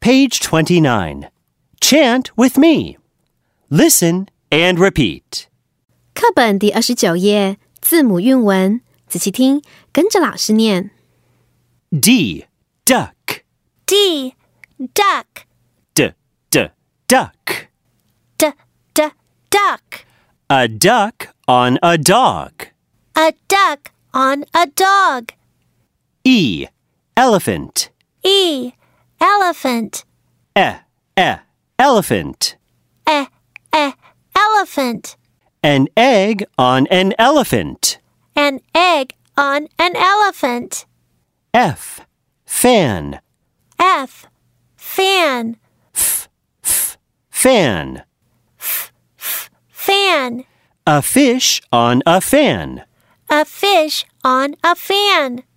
Page 29. Chant with me. Listen and repeat. 课本第29页，字母韵文，仔细听，跟着老师念。 D. Duck. D. Duck. D. Duck. Duck. A duck on a dog. A duck on a dog. E. Elephant. E. Elephant. Elephant. Elephant. An egg on an elephant. An egg on an elephant. F. Fan. F. Fan. Fan. Fan. A fish on a fan. A fish on a fan.